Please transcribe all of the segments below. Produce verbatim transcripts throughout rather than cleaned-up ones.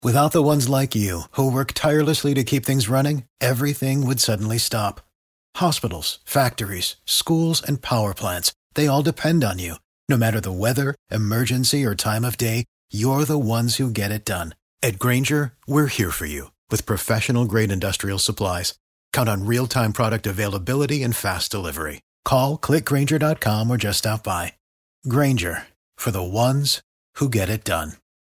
Without the ones like you, who work tirelessly to keep things running, everything would suddenly stop. Hospitals, factories, schools, and power plants, they all depend on you. No matter the weather, emergency, or time of day, you're the ones who get it done. At Grainger, we're here for you with professional-grade industrial supplies. Count on real-time product availability and fast delivery. Call, click Grainger dot com, or just stop by. Grainger, for the ones who get it done.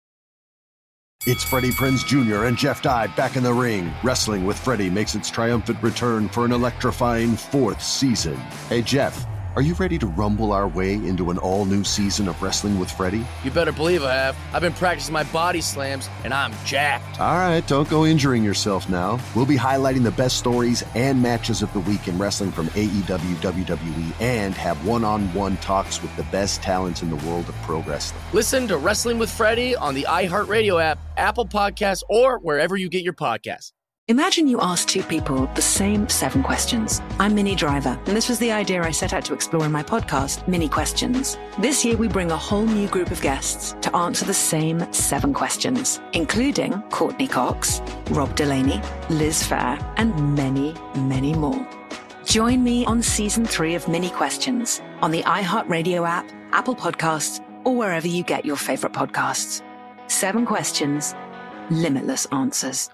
It's Freddie Prinze Junior and Jeff Dye back in the ring. Wrestling with Freddie makes its triumphant return for an electrifying fourth season. Hey, Jeff, are you ready to rumble our way into an all-new season of Wrestling with Freddie? You better believe I have. I've been practicing my body slams, and I'm jacked. All right, don't go injuring yourself now. We'll be highlighting the best stories and matches of the week in wrestling from A E W, W W E, and have one-on-one talks with the best talents in the world of pro wrestling. Listen to Wrestling with Freddie on the iHeartRadio app, Apple Podcasts, or wherever you get your podcasts. Imagine you ask two people the same seven questions. I'm Minnie Driver, and this was the idea I set out to explore in my podcast, Mini Questions. This year, we bring a whole new group of guests to answer the same seven questions, including Courtney Cox, Rob Delaney, Liz Phair, and many, many more. Join me on season three of Mini Questions on the iHeartRadio app, Apple Podcasts, or wherever you get your favorite podcasts. Seven questions, limitless answers.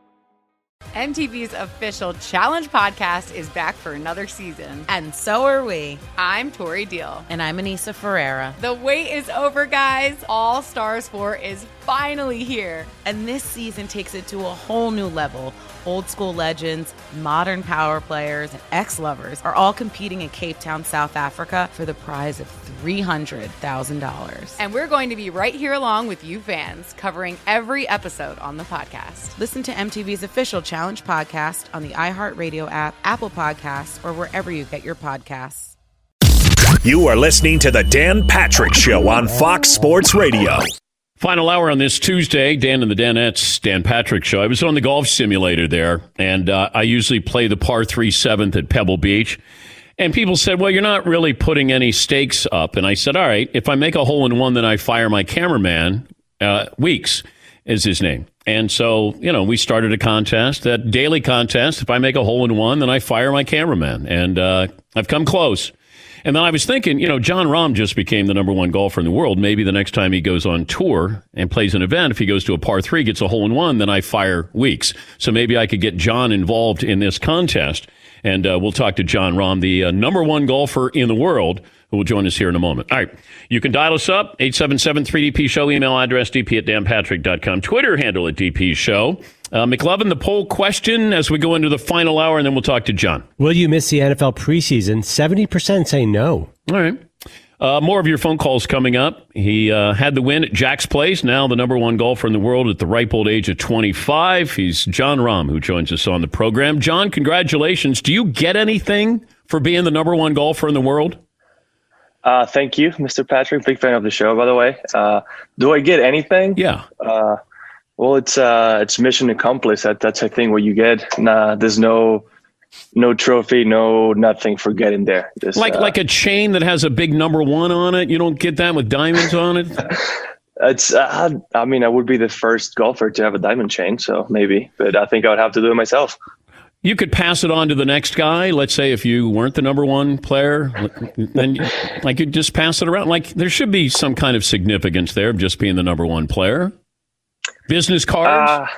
M T V's official Challenge podcast is back for another season. And so are we. I'm Tori Deal. And I'm Anissa Ferreira. The wait is over, guys. All Stars four is finally here. And this season takes it to a whole new level. Old school legends, modern power players, and ex-lovers are all competing in Cape Town, South Africa for the prize of three hundred thousand dollars. And we're going to be right here along with you fans, covering every episode on the podcast. Listen to M T V's official Challenge podcast on the iHeartRadio app, Apple Podcasts, or wherever you get your podcasts. You are listening to The Dan Patrick Show on Fox Sports Radio. Final hour on this Tuesday, Dan and the Danettes, Dan Patrick Show. I was on the golf simulator there, and uh, I usually play the par three seventh at Pebble Beach. And people said, well, you're not really putting any stakes up. And I said, all right, if I make a hole-in-one, then I fire my cameraman. Uh, Weeks is his name. And so, you know, we started a contest, that daily contest. If I make a hole-in-one, then I fire my cameraman. And uh, I've come close. And then I was thinking, you know, Jon Rahm just became the number one golfer in the world. Maybe the next time he goes on tour and plays an event, if he goes to a par three, gets a hole in one, then I fire Weeks. So maybe I could get John involved in this contest. And uh, we'll talk to Jon Rahm, the uh, number one golfer in the world, who will join us here in a moment. All right. You can dial us up, eight seven seven three D P show, email address d p at dan patrick dot com, Twitter handle at D P show. Uh, McLovin, the poll question as we go into the final hour, and then we'll talk to John. Will you miss the N F L preseason? seventy percent say no. All right. Uh, more of your phone calls coming up. He uh, had the win at Jack's Place, now the number one golfer in the world at the ripe old age of twenty-five. He's Jon Rahm, who joins us on the program. John, congratulations. Do you get anything for being the number one golfer in the world? Uh, thank you, Mister Patrick. Big fan of the show, by the way. Uh, do I get anything? Yeah. Uh, well, it's uh, it's mission accomplished. That that's a thing what you get. Nah, there's no no trophy, no nothing for getting there. Just, like uh, like a chain that has a big number one on it. You don't get that with diamonds on it. It's. Uh, I mean, I would be the first golfer to have a diamond chain, so maybe. But I think I would have to do it myself. You could pass it on to the next guy. Let's say if you weren't the number one player, then like you just pass it around. Like there should be some kind of significance there of just being the number one player. Business cards. Uh,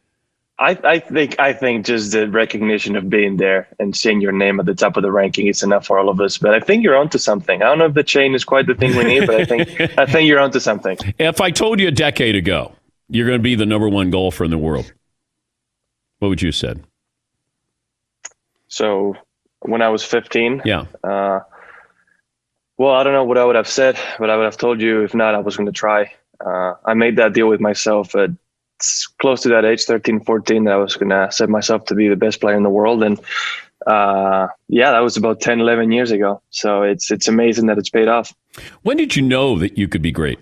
I, I think I think just the recognition of being there and seeing your name at the top of the ranking is enough for all of us. But I think you're onto something. I don't know if the chain is quite the thing we need, but I think I think you're onto something. If I told you a decade ago you're going to be the number one golfer in the world, what would you have said? So when I was fifteen, yeah. Uh, well, I don't know what I would have said, but I would have told you if not, I was going to try. Uh, I made that deal with myself at close to that age, thirteen, fourteen, that I was going to set myself to be the best player in the world. And uh, yeah, that was about ten, eleven years ago. So it's it's amazing that it's paid off. When did you know that you could be great?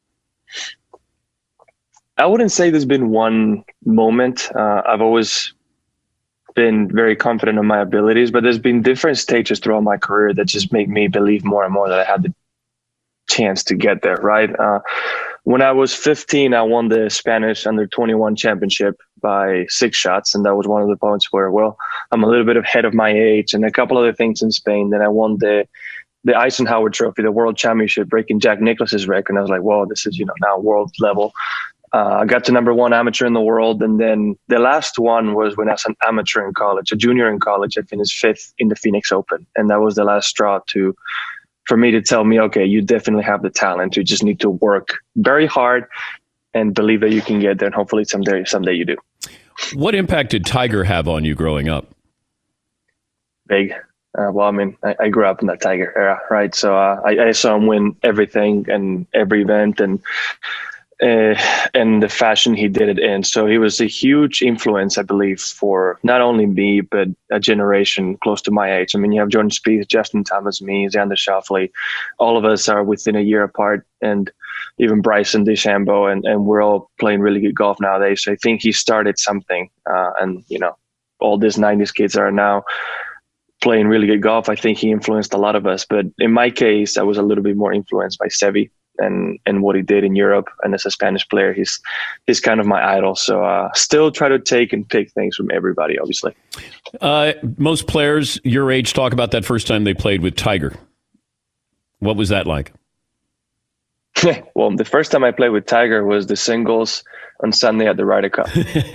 I wouldn't say there's been one moment. Uh, I've always been very confident in my abilities, but there's been different stages throughout my career that just make me believe more and more that I had the chance to get there, right? Uh, when I was fifteen, I won the Spanish under twenty-one championship by six shots. And that was one of the points where, well, I'm a little bit ahead of my age, and a couple other things in Spain. Then I won the the Eisenhower Trophy, the World Championship, breaking Jack Nicklaus's record. And I was like, whoa, this is, you know, now world level. Uh, I got to number one amateur in the world. And then the last one was when I was an amateur in college, a junior in college. I finished fifth in the Phoenix Open. And that was the last straw to for me to tell me, okay, you definitely have the talent. You just need to work very hard and believe that you can get there. And hopefully someday, someday you do. What impact did Tiger have on you growing up? Big. Uh, well, I mean, I, I grew up in that Tiger era, right? So uh, I, I saw him win everything and every event, and uh, and the fashion he did it in. So he was a huge influence, I believe, for not only me, but a generation close to my age. I mean, you have Jordan Spieth, Justin Thomas, me, Xander Schauffele. All of us are within a year apart, and even Bryson DeChambeau, and, and we're all playing really good golf nowadays. So I think he started something, uh, and, you know, all these nineties kids are now playing really good golf. I think he influenced a lot of us. But in my case, I was a little bit more influenced by Seve and, and what he did in Europe. And as a Spanish player, he's he's kind of my idol. So uh, still try to take and pick things from everybody, obviously. Uh, most players your age talk about that first time they played with Tiger. What was that like? Well, the first time I played with Tiger was the singles on Sunday at the Ryder Cup.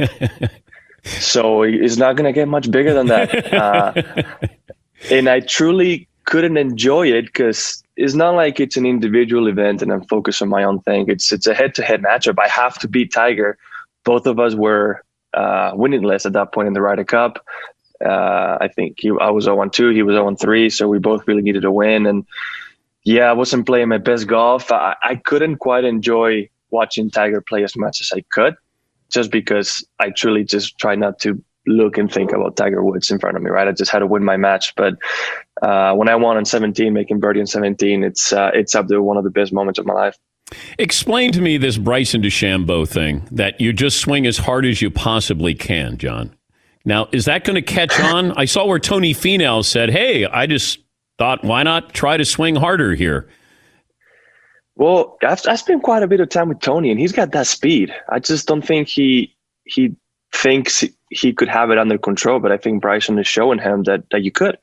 So it's not going to get much bigger than that. Uh, and I truly couldn't enjoy it because it's not like it's an individual event and I'm focused on my own thing. It's it's a head-to-head matchup. I have to beat Tiger. Both of us were uh, winningless at that point in the Ryder Cup. Uh, I think he, I was oh and two, he was oh and three, so we both really needed a win. And yeah, I wasn't playing my best golf. I, I couldn't quite enjoy watching Tiger play as much as I could, just because I truly just try not to look and think about Tiger Woods in front of me, right? I just had to win my match. But uh, when I won on seventeen, making birdie on seventeen, it's uh, it's up there, one of the best moments of my life. Explain to me this Bryson DeChambeau thing, that you just swing as hard as you possibly can, John. Now, is that going to catch on? I saw where Tony Finau said, hey, I just thought, why not try to swing harder here? Well, I've, I spent quite a bit of time with Tony, and he's got that speed. I just don't think he he thinks he could have it under control, but I think Bryson is showing him that, that you could.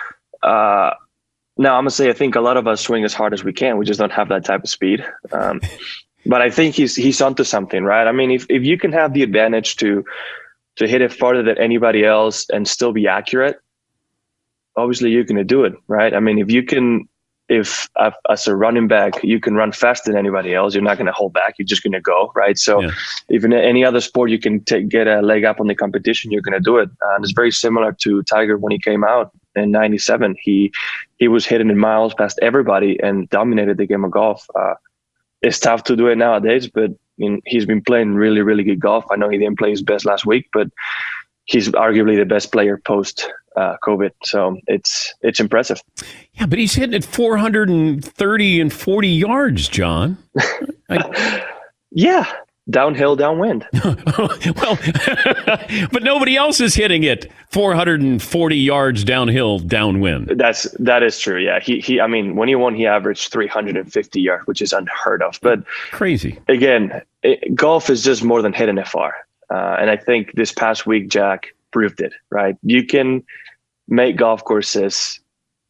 Uh, now, I'm going to say I think a lot of us swing as hard as we can. We just don't have that type of speed. Um, but I think he's he's onto something, right? I mean, if, if you can have the advantage to to hit it farther than anybody else and still be accurate, obviously you're going to do it, right? I mean, if you can... If uh, as a running back, you can run faster than anybody else, you're not going to hold back. You're just going to go, right? So yeah. If in any other sport you can take, get a leg up on the competition, you're going to do it. And it's very similar to Tiger when he came out in ninety-seven. He he was hitting in miles past everybody and dominated the game of golf. Uh, it's tough to do it nowadays, but I mean, he's been playing really, really good golf. I know he didn't play his best last week, but he's arguably the best player post uh, COVID. So it's it's impressive. Yeah, but he's hitting at four hundred thirty and forty yards, John. I... Yeah, downhill, downwind. Well, but nobody else is hitting it four hundred forty yards downhill, downwind. That's that is true. Yeah, he he. I mean, when he won, he averaged three hundred fifty yards, which is unheard of. But crazy. Again, it, golf is just more than hitting it far. Uh, and I think this past week, Jack proved it, right? You can make golf courses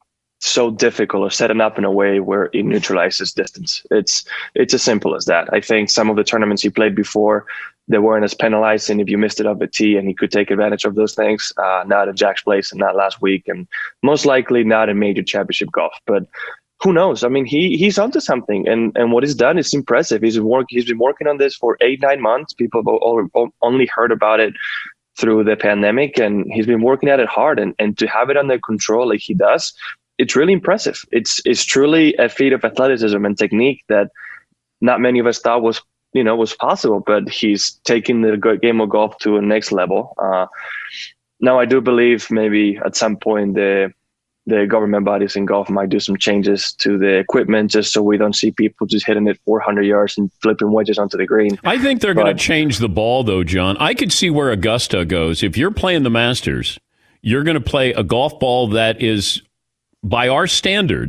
so difficult or set it up in a way where it neutralizes distance. It's it's as simple as that. I think some of the tournaments he played before, they weren't as penalizing if you missed it up at tee, and he could take advantage of those things. Uh, not at Jack's place and not last week, and most likely not in major championship golf. But who knows? I mean, he he's onto something, and, and what he's done is impressive. He's been work he's been working on this for eight nine months. People have all, all, only heard about it through the pandemic, and he's been working at it hard. And, and to have it under control like he does, it's really impressive. It's it's truly a feat of athleticism and technique that not many of us thought was you know was possible. But he's taking the game of golf to a next level. Uh, now, I do believe maybe at some point the the government bodies in golf might do some changes to the equipment just so we don't see people just hitting it four hundred yards and flipping wedges onto the green. I think they're going to change the ball, though, John. I could see where Augusta goes. If you're playing the Masters, you're going to play a golf ball that is, by our standards,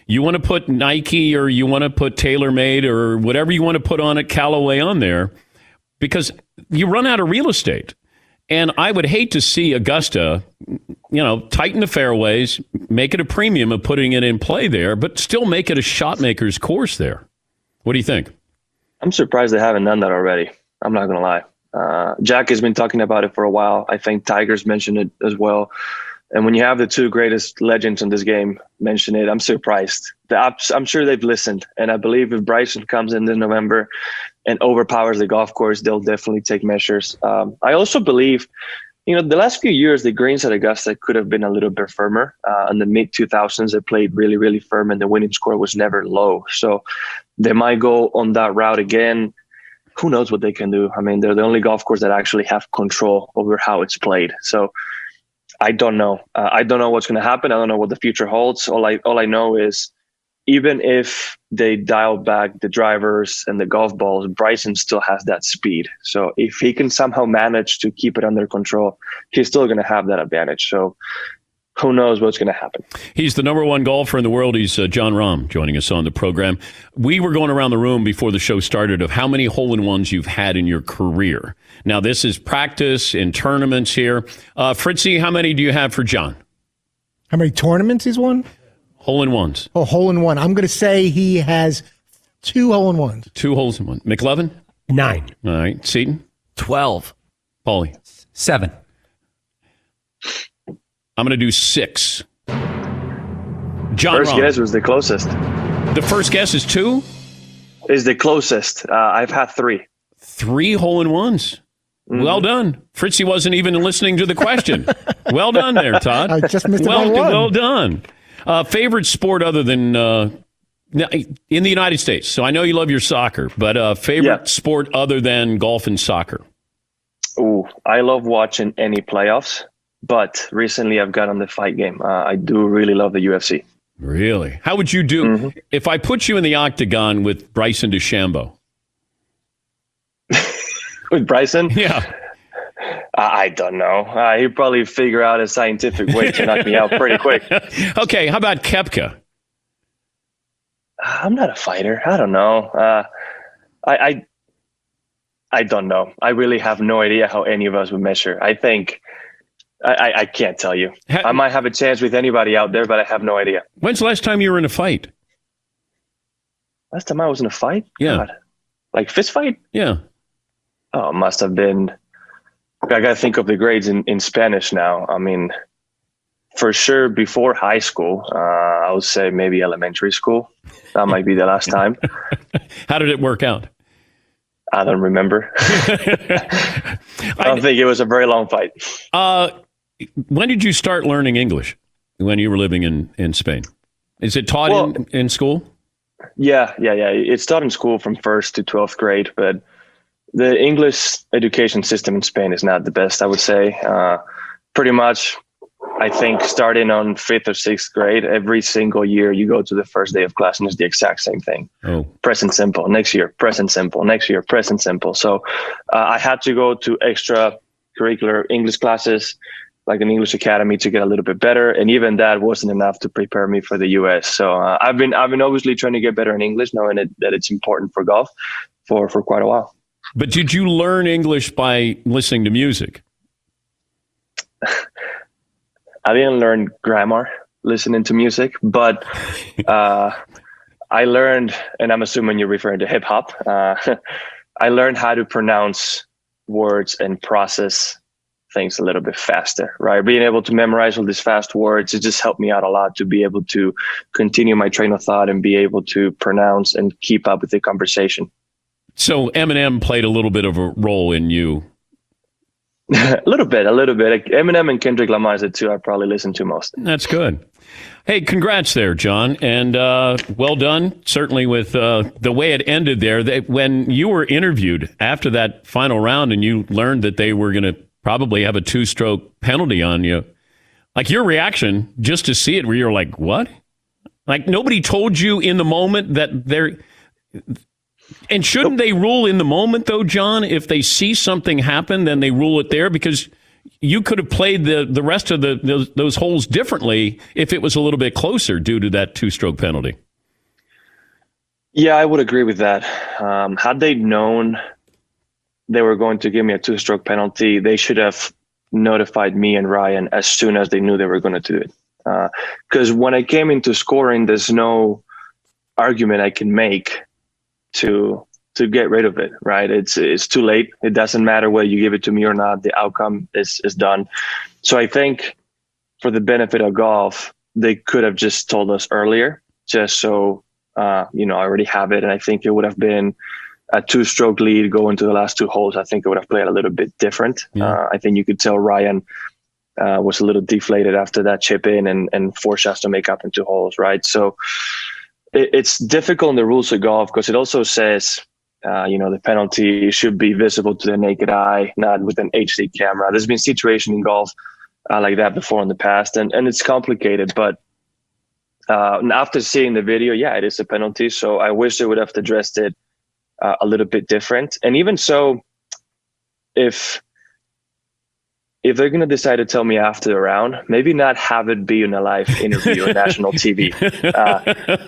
You want to put Nike or you want to put TaylorMade or whatever you want to put on it, Callaway on there, because you run out of real estate. And I would hate to see Augusta, you know, tighten the fairways, make it a premium of putting it in play there, but still make it a shot maker's course there. What do you think? I'm surprised they haven't done that already. I'm not going to lie. Uh, Jack has been talking about it for a while. I think Tiger's mentioned it as well. And when you have the two greatest legends in this game mention it, I'm surprised. I'm sure they've listened. And I believe if Bryson comes in this November and overpowers the golf course, they'll definitely take measures. Um, I also believe, you know, the last few years, the greens at Augusta could have been a little bit firmer. Uh, in the mid two thousands, they played really, really firm, and the winning score was never low. So they might go on that route again. Who knows what they can do? I mean, they're the only golf course that actually have control over how it's played. So I don't know. Uh, I don't know what's going to happen. I don't know what the future holds. All I all I know is even if they dial back the drivers and the golf balls, Bryson still has that speed. So if he can somehow manage to keep it under control, he's still going to have that advantage. So who knows what's going to happen. He's the number one golfer in the world. He's uh, Jon Rahm joining us on the program. We were going around the room before the show started of how many hole-in-ones you've had in your career. Now, this is practice in tournaments here. Uh, Fritzy, how many do you have for John? How many tournaments he's won? Hole-in-ones. Oh, hole-in-one. I'm going to say he has two hole-in-ones. Two holes-in-one. McLevin? Nine. All right. Seton? Twelve. Paulie? Seven. I'm going to do six. John First Rahm. guess was the closest. The first guess is two? Is the closest. Uh, I've had three. Three hole-in-ones. Mm-hmm. Well done. Fritzy wasn't even listening to the question. Well done there, Todd. I just missed it well, by one. Well done. Uh, favorite sport other than uh, in the United States? So I know you love your soccer, but uh, favorite yeah. sport other than golf and soccer? Ooh, I love watching any playoffs. But recently I've got on the fight game. Uh, I do really love the U F C. Really? How would you do mm-hmm. if I put you in the octagon with Bryson DeChambeau? With Bryson? Yeah. I don't know. Uh, he'd probably figure out a scientific way to knock me out pretty quick. Okay, how about Koepka? I'm not a fighter. I don't know. Uh, I, I I don't know. I really have no idea how any of us would measure. I think... I, I can't tell you. I might have a chance with anybody out there, but I have no idea. When's the last time you were in a fight? Last time I was in a fight? Yeah. God. Like fist fight? Yeah. Oh, it must have been. I got to think of the grades in, in Spanish now. I mean, for sure, before high school, uh, I would say maybe elementary school. That might be the last time. How did it work out? I don't remember. I don't I, think it was a very long fight. Uh, when did you start learning English when you were living in, in Spain? Is it taught well, in, in school? Yeah, yeah, yeah. It's taught in school from first to twelfth grade, but the English education system in Spain is not the best, I would say. Uh, pretty much, I think starting on fifth or sixth grade, every single year you go to the first day of class and it's the exact same thing. Oh. Present simple. Next year, present simple. Next year, present simple. So uh, I had to go to extra curricular English classes, like an English academy, to get a little bit better. And even that wasn't enough to prepare me for the U S. So uh, I've been I've been obviously trying to get better in English, knowing it, that it's important for golf for, for quite a while. But did you learn English by listening to music? I didn't learn grammar listening to music, but uh, I learned, and I'm assuming you're referring to hip hop, uh, I learned how to pronounce words and process things a little bit faster, right? Being able to memorize all these fast words, it just helped me out a lot to be able to continue my train of thought and be able to pronounce and keep up with the conversation. So Eminem played a little bit of a role in you. a little bit, a little bit. Eminem and Kendrick Lamar is the two I probably listen to most. That's good. Hey, congrats there, John, and uh, well done. Certainly with uh, the way it ended there. That when you were interviewed after that final round and you learned that they were going to probably have a two-stroke penalty on you, like your reaction just to see it, where you're like, what? Like nobody told you in the moment that they're... And shouldn't they rule in the moment, though, John? If they see something happen, then they rule it there, because you could have played the, the rest of the those, those holes differently if it was a little bit closer due to that two-stroke penalty. Yeah, I would agree with that. Um, had they known they were going to give me a two-stroke penalty, they should have notified me and Ryan as soon as they knew they were going to do it. Because uh, when I came into scoring, there's no argument I can make to to get rid of it, right? It's it's too late. It doesn't matter whether you give it to me or not. The outcome is is done. So I think for the benefit of golf, they could have just told us earlier, just so uh, you know, I already have it. And I think it would have been a two-stroke lead going to the last two holes. I think it would have played a little bit different. Yeah. Uh, I think you could tell Ryan uh, was a little deflated after that chip in and, and forced us to make up in two holes, right? So it, it's difficult in the rules of golf because it also says, uh, you know, the penalty should be visible to the naked eye, not with an H D camera. There's been situations in golf uh, like that before in the past, and, and it's complicated. But uh, after seeing the video, yeah, it is a penalty. So I wish they would have addressed it Uh, a little bit different. And even so, if if they're going to decide to tell me after the round, maybe not have it be in a live interview on national T V. Uh,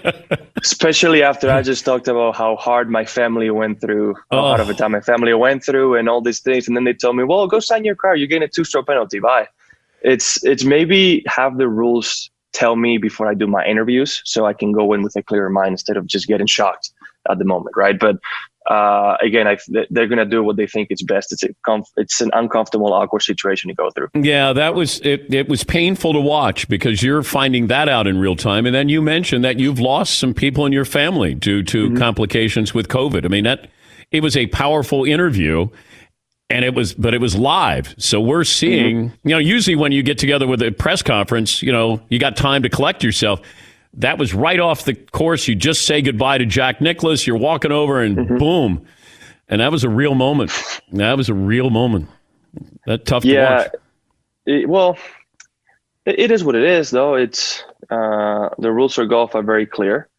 especially after I just talked about how hard my family went through, how oh. hard of a time my family went through and all these things. And then they told me, well, go sign your car. You're getting a two-stroke penalty. Bye. It's, it's maybe have the rules tell me before I do my interviews so I can go in with a clearer mind instead of just getting shocked at the moment, right? But uh, again, I, they're going to do what they think is best. It's a comf- it's an uncomfortable, awkward situation to go through. Yeah, that was it. It was painful to watch because you're finding that out in real time, and then you mentioned that you've lost some people in your family due to mm-hmm. complications with COVID. I mean, that it was a powerful interview, and it was, but it was live. So we're seeing, mm-hmm. you know, usually when you get together with a press conference, you know, you got time to collect yourself. That was right off the course. You just say goodbye to Jack Nicklaus. You're walking over and mm-hmm. boom. And that was a real moment. That was a real moment. That tough to yeah, watch. It, well, it, it is what it is, though. It's uh, the rules for golf are very clear.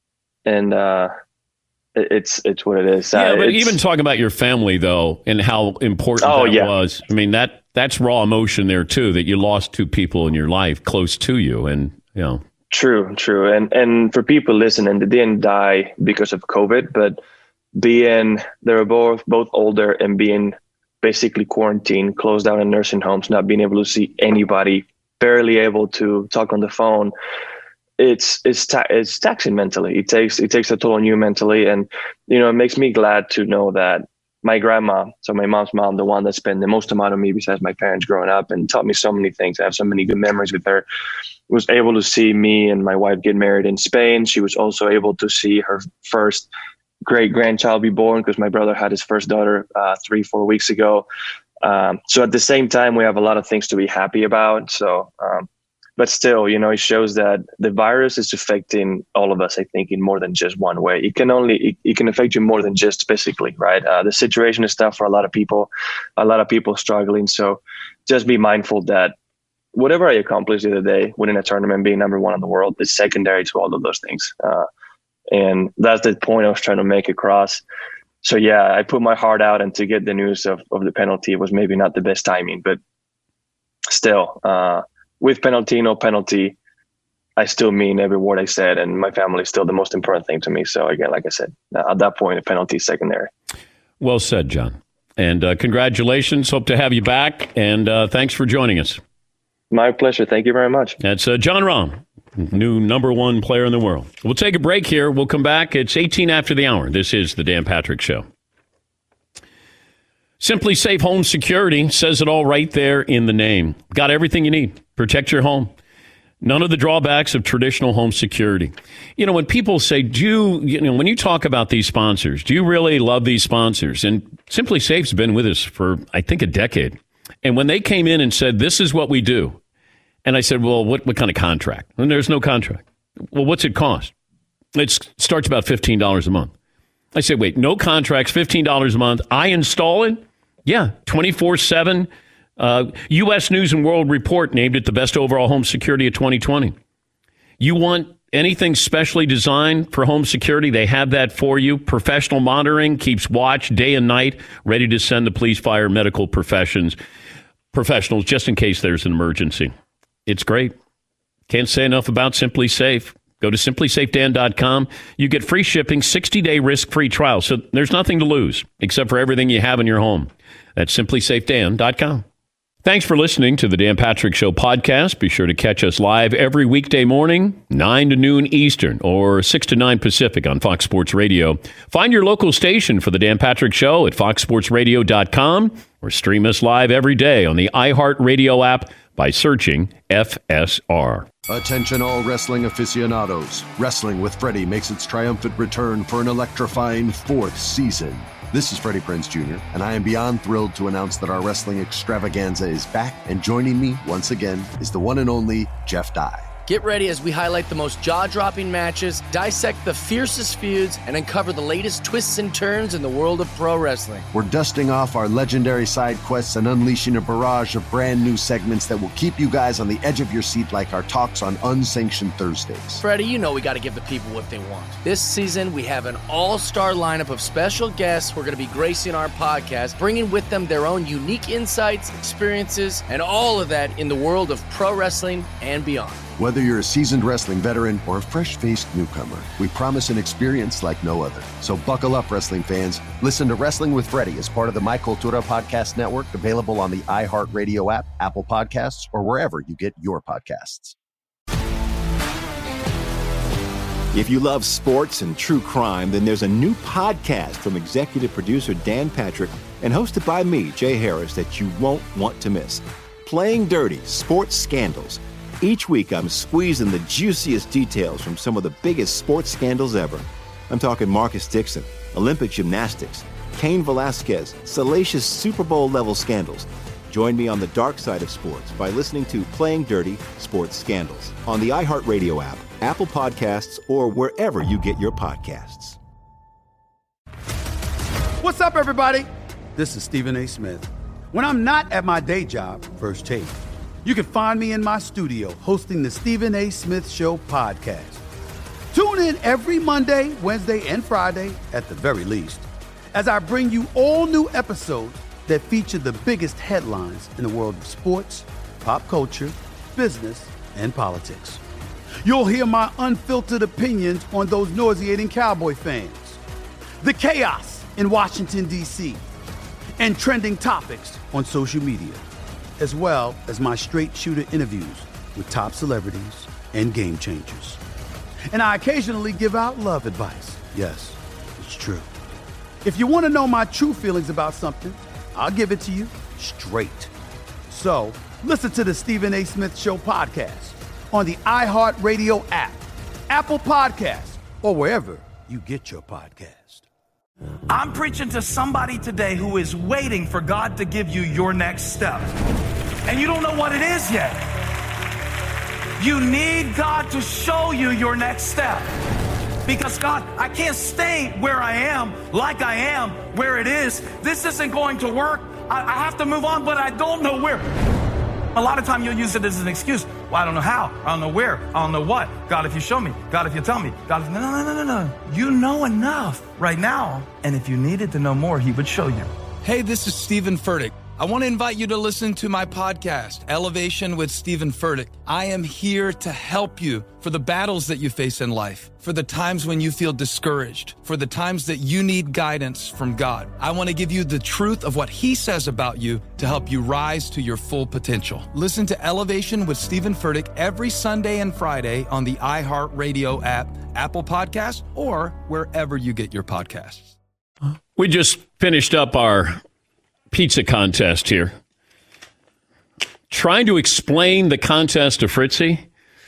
And uh, it, it's it's what it is. Yeah, uh, but even talking about your family, though, and how important oh, that yeah. was. I mean, that that's raw emotion there, too, that you lost two people in your life close to you. And, you know. True, true. And and for people listening, they didn't die because of COVID, but being, they were both, both older and being basically quarantined, closed down in nursing homes, not being able to see anybody, barely able to talk on the phone. It's it's ta- it's taxing mentally. It takes it takes a toll on you mentally. And, you know, it makes me glad to know that my grandma, so my mom's mom, the one that spent the most amount of me besides my parents growing up and taught me so many things. I have so many good memories with her. Was able to see me and my wife get married in Spain. She was also able to see her first great grandchild be born because my brother had his first daughter uh, three, four weeks ago. Um, so at the same time, we have a lot of things to be happy about. So, um, but still, you know, it shows that the virus is affecting all of us, I think, in more than just one way. It can only, it, it can affect you more than just physically, right? Uh, the situation is tough for a lot of people, a lot of people struggling. So just be mindful that whatever I accomplished the other day, winning a tournament, being number one in the world, is secondary to all of those things. Uh, and that's the point I was trying to make across. So, yeah, I put my heart out, and to get the news of, of the penalty was maybe not the best timing. But still, uh, with penalty, no penalty, I still mean every word I said, and my family is still the most important thing to me. So, again, like I said, at that point, a penalty is secondary. Well said, John. And uh, congratulations. Hope to have you back. And uh, thanks for joining us. My pleasure. Thank you very much. That's uh, Jon Rahm, new number one player in the world. We'll take a break here. We'll come back. It's eighteen after the hour. This is the Dan Patrick Show. Simply Safe Home Security says it all right there in the name. Got everything you need. Protect your home. None of the drawbacks of traditional home security. You know, when people say, do you, you know, when you talk about these sponsors, do you really love these sponsors? And Simply Safe's been with us for, I think, a decade. And when they came in and said, this is what we do, and I said, well, what, what kind of contract? And there's no contract. Well, what's it cost? It starts about fifteen dollars a month. I said, wait, no contracts, fifteen dollars a month. I install it? Yeah, twenty-four seven. Uh, U S News and World Report named it the best overall home security of twenty twenty. You want anything specially designed for home security? They have that for you. Professional monitoring keeps watch day and night, ready to send the police, fire, medical professions. professionals just in case there's an emergency. It's great. Can't say enough about Simply Safe. Go to simply safe dan dot com. You get free shipping, sixty-day risk-free trial. So there's nothing to lose except for everything you have in your home. That's simply safe dan dot com. Thanks for listening to the Dan Patrick Show podcast. Be sure to catch us live every weekday morning, nine to noon Eastern or six to nine Pacific on Fox Sports Radio. Find your local station for the Dan Patrick Show at fox sports radio dot com or stream us live every day on the iHeartRadio app by searching F S R. Attention all wrestling aficionados. Wrestling with Freddie makes its triumphant return for an electrifying fourth season. This is Freddie Prinze Junior, and I am beyond thrilled to announce that our wrestling extravaganza is back, and joining me once again is the one and only Jeff Dye. Get ready as we highlight the most jaw-dropping matches, dissect the fiercest feuds, and uncover the latest twists and turns in the world of pro wrestling. We're dusting off our legendary side quests and unleashing a barrage of brand new segments that will keep you guys on the edge of your seat like our talks on Unsanctioned Thursdays. Freddie, you know we got to give the people what they want. This season, we have an all-star lineup of special guests who are going to be gracing our podcast, bringing with them their own unique insights, experiences, and all of that in the world of pro wrestling and beyond. Whether you're a seasoned wrestling veteran or a fresh-faced newcomer, we promise an experience like no other. So buckle up, wrestling fans. Listen to Wrestling with Freddie as part of the My Cultura Podcast Network, available on the iHeartRadio app, Apple Podcasts, or wherever you get your podcasts. If you love sports and true crime, then there's a new podcast from executive producer Dan Patrick and hosted by me, Jay Harris, that you won't want to miss. Playing Dirty: Sports Scandals. Each week, I'm squeezing the juiciest details from some of the biggest sports scandals ever. I'm talking Marcus Dixon, Olympic gymnastics, Cain Velasquez, salacious Super Bowl-level scandals. Join me on the dark side of sports by listening to Playing Dirty: Sports Scandals on the iHeartRadio app, Apple Podcasts, or wherever you get your podcasts. What's up, everybody? This is Stephen A. Smith. When I'm not at my day job, First Take, you can find me in my studio hosting the Stephen A. Smith Show podcast. Tune in every Monday, Wednesday, and Friday, at the very least, as I bring you all new episodes that feature the biggest headlines in the world of sports, pop culture, business, and politics. You'll hear my unfiltered opinions on those nauseating Cowboy fans, the chaos in Washington, D C, and trending topics on social media, as well as my straight shooter interviews with top celebrities and game changers. And I occasionally give out love advice. Yes, it's true. If you want to know my true feelings about something, I'll give it to you straight. So listen to the Stephen A. Smith Show podcast on the iHeartRadio app, Apple Podcasts, or wherever you get your podcast. I'm preaching to somebody today who is waiting for God to give you your next step. And you don't know what it is yet. You need God to show you your next step. Because God, I can't stay where I am, like I am, where it is. This isn't going to work. I, I have to move on, but I don't know where. A lot of time you'll use it as an excuse. Well, I don't know how. I don't know where. I don't know what. God, if you show me. God, if you tell me. God, if... No, no, no, no, no. You know enough right now. And if you needed to know more, he would show you. Hey, this is Stephen Furtick. I want to invite you to listen to my podcast, Elevation with Stephen Furtick. I am here to help you for the battles that you face in life, for the times when you feel discouraged, for the times that you need guidance from God. I want to give you the truth of what he says about you to help you rise to your full potential. Listen to Elevation with Stephen Furtick every Sunday and Friday on the iHeartRadio app, Apple Podcasts, or wherever you get your podcasts. We just finished up our pizza contest here. Trying to explain the contest to Fritzy.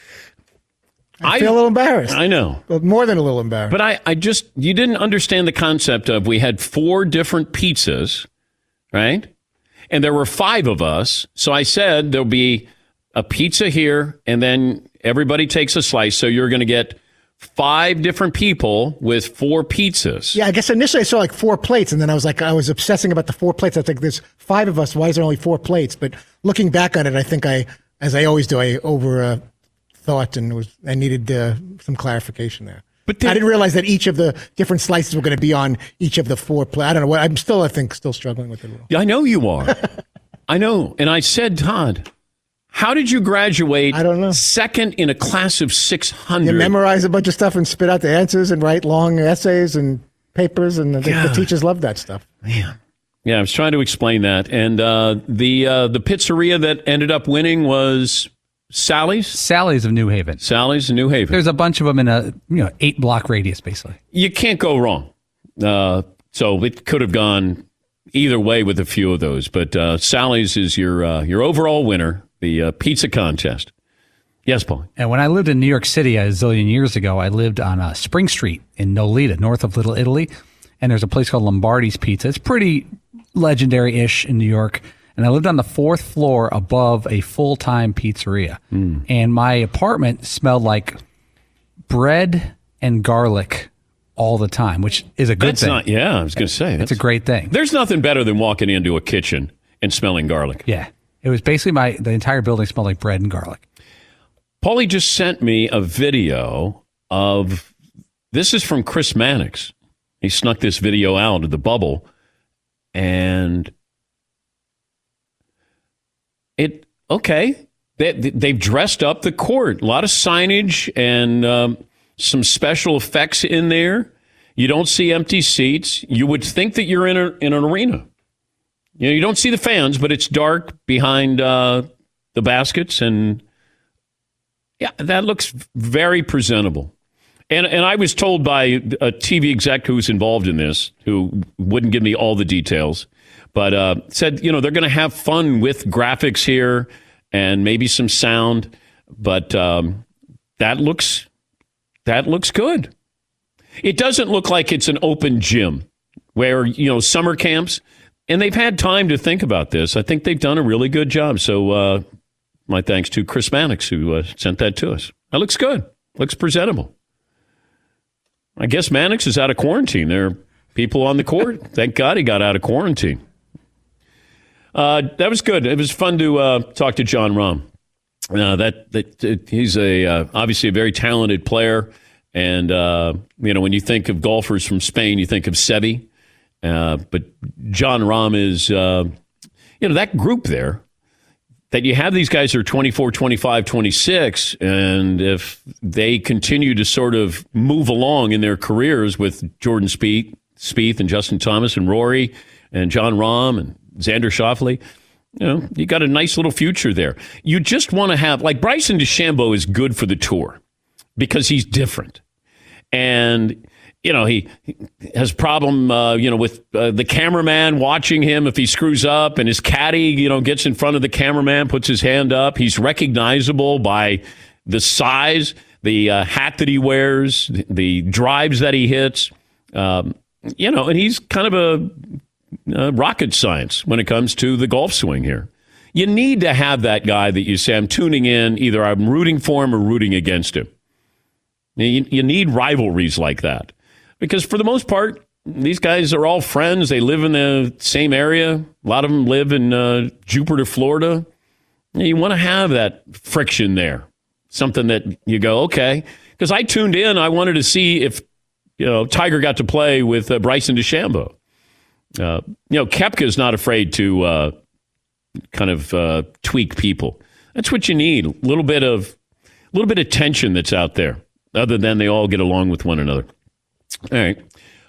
I feel I, a little embarrassed. I know. Well, more than a little embarrassed. But I, I just, you didn't understand the concept of we had four different pizzas, right? And there were five of us. So I said there'll be a pizza here and then everybody takes a slice. So you're going to get five different people with four pizzas. Yeah, I guess initially I saw like four plates, and then I was like, I was obsessing about the four plates. I was like, there's five of us. Why is there only four plates? But looking back on it, I think I, as I always do, I over uh, thought and was I needed uh, some clarification there. But then, I didn't realize that each of the different slices were going to be on each of the four plates. I don't know what. I'm still, I think, still struggling with it a little. Yeah, I know you are. I know. And I said, Todd, how did you graduate I don't know. second in a class of six hundred? You memorize a bunch of stuff and spit out the answers and write long essays and papers, and the, the teachers love that stuff. Man. Yeah, I was trying to explain that. And uh, the uh, the pizzeria that ended up winning was Sally's? Sally's of New Haven. Sally's of New Haven. There's a bunch of them in a you know eight block radius, basically. You can't go wrong. Uh, so it could have gone either way with a few of those. But uh, Sally's is your uh, your overall winner, the uh, pizza contest. Yes, Paul. And when I lived in New York City a zillion years ago, I lived on uh, Spring Street in Nolita, north of Little Italy. And there's a place called Lombardi's Pizza. It's pretty legendary-ish in New York. And I lived on the fourth floor above a full-time pizzeria. Mm. And my apartment smelled like bread and garlic all the time, which is a good That's thing. Not, yeah, I was going to say. It's a great thing. There's nothing better than walking into a kitchen and smelling garlic. Yeah. It was basically my the entire building smelled like bread and garlic. Paulie just sent me a video of, this is from Chris Mannix. He snuck this video out of the bubble, and it, okay, they, they've dressed up the court. A lot of signage and um, some special effects in there. You don't see empty seats. You would think that you're in, a, in an arena. You know, you don't see the fans, but it's dark behind uh, the baskets, and yeah, that looks very presentable. And and I was told by a T V exec who's involved in this, who wouldn't give me all the details, but uh, said, you know, they're going to have fun with graphics here and maybe some sound, but um, that looks that looks good. It doesn't look like it's an open gym where, you know, summer camps, and they've had time to think about this. I think they've done a really good job. So uh, my thanks to Chris Mannix, who uh, sent that to us. That looks good. Looks presentable. I guess Mannix is out of quarantine. There are people on the court. Thank God he got out of quarantine. Uh, that was good. It was fun to uh, talk to Jon Rahm. Uh, that, that uh, he's a uh, obviously a very talented player, and uh, you know, when you think of golfers from Spain, you think of Seve, uh, but Jon Rahm is uh, you know, that group there. That you have these guys who are twenty-four, twenty-five, twenty-six, and if they continue to sort of move along in their careers with Jordan Spieth, Spieth and Justin Thomas and Rory and Jon Rahm and Xander Schauffele, you know, you got a nice little future there. You just want to have, like Bryson DeChambeau is good for the tour because he's different. And you know, he has a problem, uh, you know, with uh, the cameraman watching him if he screws up, and his caddy, you know, gets in front of the cameraman, puts his hand up. He's recognizable by the size, the uh, hat that he wears, the drives that he hits, um, you know, and he's kind of a, a rocket science when it comes to the golf swing here. You need to have that guy that you say, I'm tuning in, either I'm rooting for him or rooting against him. You, you need rivalries like that. Because for the most part, these guys are all friends. They live in the same area. A lot of them live in uh, Jupiter, Florida. You want to have that friction there. Something that you go, okay. Because I tuned in. I wanted to see if, you know, Tiger got to play with uh, Bryson DeChambeau. Uh, you know, Koepka's not afraid to uh, kind of uh, tweak people. That's what you need. A little bit of, a little bit of tension that's out there. Other than they all get along with one another. All right.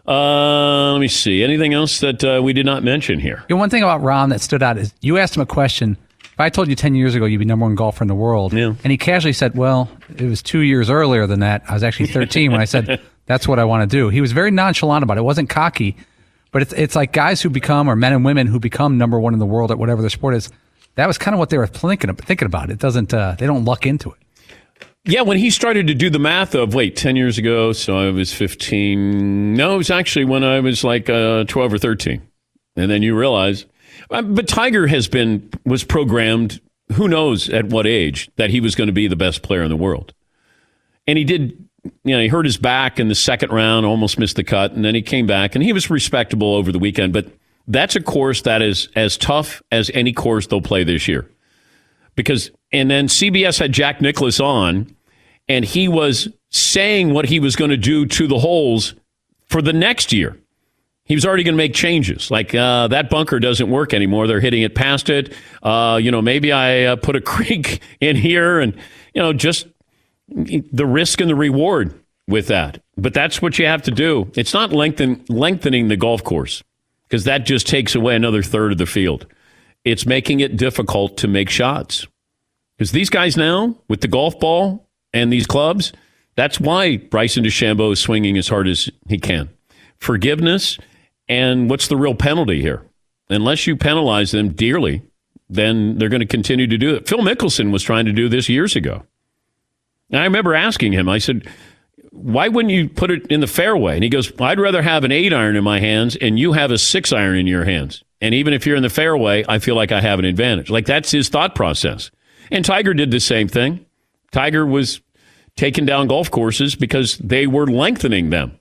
Uh, let me see. Anything else that uh, we did not mention here? You know, one thing about Rahm that stood out is you asked him a question. If I told you ten years ago you'd be number one golfer in the world, yeah. and he casually said, well, it was two years earlier than that. I was actually thirteen when I said, that's what I want to do. He was very nonchalant about it. It wasn't cocky, but it's, it's like guys who become, or men and women who become number one in the world at whatever their sport is. That was kind of what they were thinking, thinking about. It doesn't, uh, they don't luck into it. Yeah, when he started to do the math of, wait, ten years ago, so I was fifteen. No, it was actually when I was like uh, twelve or thirteen. And then you realize, but Tiger has been, was programmed, who knows at what age, that he was going to be the best player in the world. And he did, you know, he hurt his back in the second round, almost missed the cut, and then he came back, and he was respectable over the weekend. But that's a course that is as tough as any course they'll play this year. Because, and then C B S had Jack Nicklaus on, and he was saying what he was going to do to the holes for the next year. He was already going to make changes. Like, uh, that bunker doesn't work anymore. They're hitting it past it. Uh, you know, maybe I uh, put a creek in here and, you know, just the risk and the reward with that. But that's what you have to do. It's not lengthen, lengthening the golf course because that just takes away another third of the field. It's making it difficult to make shots. Because these guys now, with the golf ball and these clubs, that's why Bryson DeChambeau is swinging as hard as he can. Forgiveness. And what's the real penalty here? Unless you penalize them dearly, then they're going to continue to do it. Phil Mickelson was trying to do this years ago. And I remember asking him, I said, why wouldn't you put it in the fairway? And he goes, I'd rather have an eight iron in my hands and you have a six iron in your hands. And even if you're in the fairway, I feel like I have an advantage. Like, that's his thought process. And Tiger did the same thing. Tiger was taking down golf courses because they were lengthening them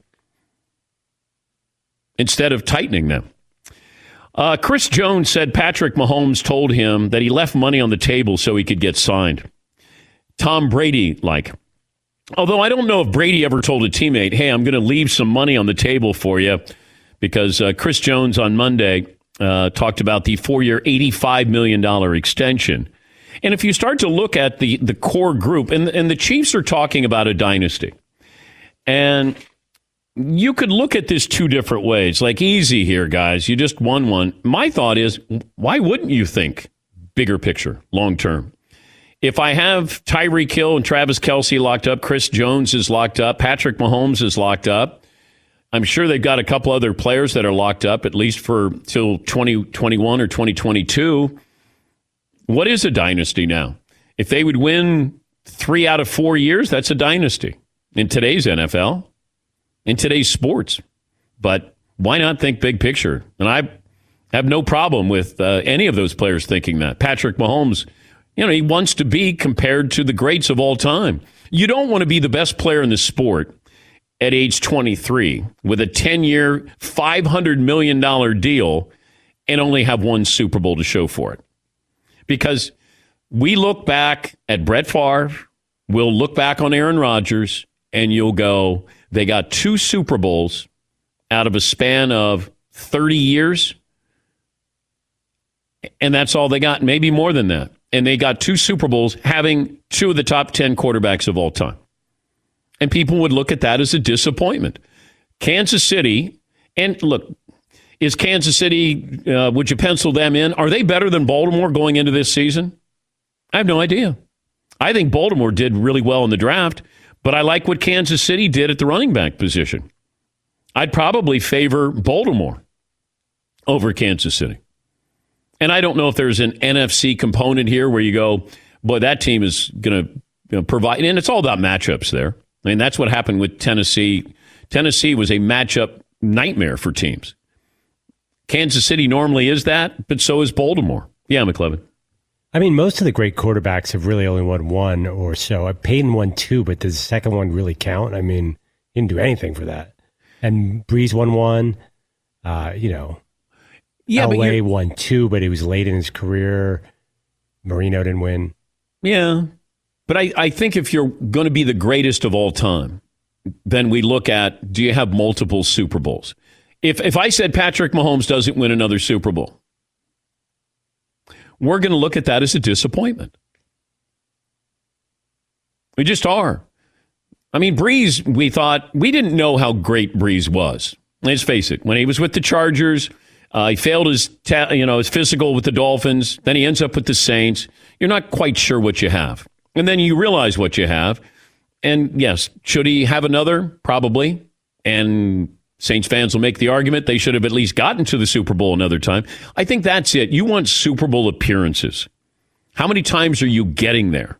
instead of tightening them. Uh, Chris Jones said Patrick Mahomes told him that he left money on the table so he could get signed. Tom Brady, like. Although I don't know if Brady ever told a teammate, hey, I'm going to leave some money on the table for you, because uh, Chris Jones on Monday uh, talked about the four-year, eighty-five million dollars extension. And if you start to look at the, the core group, and, and the Chiefs are talking about a dynasty, and you could look at this two different ways. Like, easy here, guys. You just won one. My thought is, why wouldn't you think bigger picture, long term? If I have Tyreek Hill and Travis Kelce locked up, Chris Jones is locked up, Patrick Mahomes is locked up, I'm sure they've got a couple other players that are locked up, at least for till twenty twenty-one or twenty twenty-two. What is a dynasty now? If they would win three out of four years, that's a dynasty in today's N F L. In today's sports. But why not think big picture? And I have no problem with uh, any of those players thinking that. Patrick Mahomes, you know, he wants to be compared to the greats of all time. You don't want to be the best player in the sport at age twenty-three with a ten-year, five hundred million dollars deal and only have one Super Bowl to show for it. Because we look back at Brett Favre, we'll look back on Aaron Rodgers, and you'll go, they got two Super Bowls out of a span of thirty years, and that's all they got, maybe more than that. And they got two Super Bowls having two of the top ten quarterbacks of all time. And people would look at that as a disappointment. Kansas City, and look, is Kansas City, uh, would you pencil them in? Are they better than Baltimore going into this season? I have no idea. I think Baltimore did really well in the draft. But I like what Kansas City did at the running back position. I'd probably favor Baltimore over Kansas City. And I don't know if there's an N F C component here where you go, boy, that team is going to you know, provide. And it's all about matchups there. I mean, that's what happened with Tennessee. Tennessee was a matchup nightmare for teams. Kansas City normally is that, but so is Baltimore. Yeah, McLevin. I mean, most of the great quarterbacks have really only won one or so. Peyton won two, but does the second one really count? I mean, he didn't do anything for that. And Breeze won one. Uh, you know, yeah, L A won two, but he was late in his career. Marino didn't win. Yeah, but I, I think if you're going to be the greatest of all time, then we look at, do you have multiple Super Bowls? If if I said Patrick Mahomes doesn't win another Super Bowl, we're going to look at that as a disappointment. We just are. I mean, Breeze, we thought, we didn't know how great Breeze was. Let's face it. When he was with the Chargers, uh, he failed his, ta- you know, his physical with the Dolphins. Then he ends up with the Saints. You're not quite sure what you have. And then you realize what you have. And yes, should he have another? Probably. And Saints fans will make the argument they should have at least gotten to the Super Bowl another time. I think that's it. You want Super Bowl appearances. How many times are you getting there?